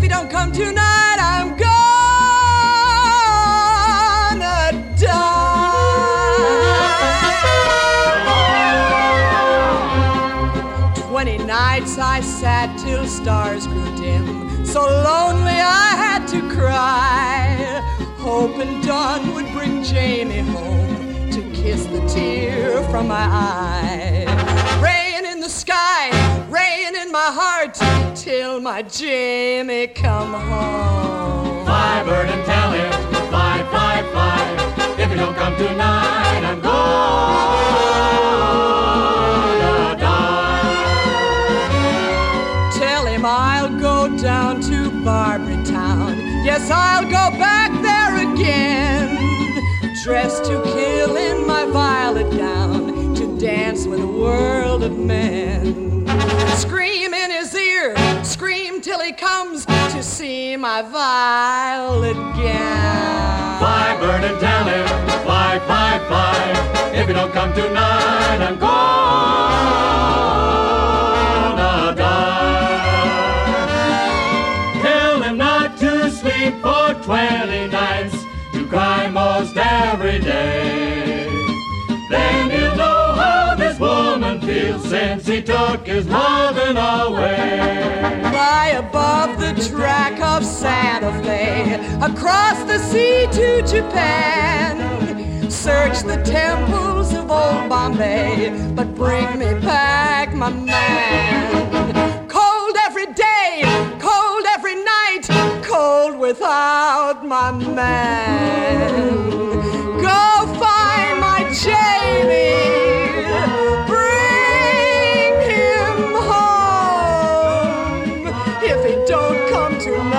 he don't come tonight, I'm gonna die. 20 nights I sat till stars grew dim, so lonely I had to cry, hoping dawn would bring Jamie home to kiss the tear from my eye. Rain in the sky, rain in my heart, till my Jamie come home. Fly, bird, and tell him, fly, fly, fly. If you don't come tonight, I'm gonna die. Tell him I'll go down to Barbary Town. Yes, I'll go back there again, dressed to kill in my violet gown, to dance with a world of men. Scream in his ear, scream till he comes to see my violet gown. Fly, bird, and tell him, fly, fly, fly. If you don't come tonight, I'm gonna die. Tell him not to sleep for 20 nights, to cry most every day. Then he'll know how this woman feels since he took his loving away. Fly above the track of Santa Fe, across the sea to Japan. Search the temples of old Bombay, but bring me back my man. Cold every day, cold every night, cold without my man. Go find my Jamie, bring him home. If he don't come tonight,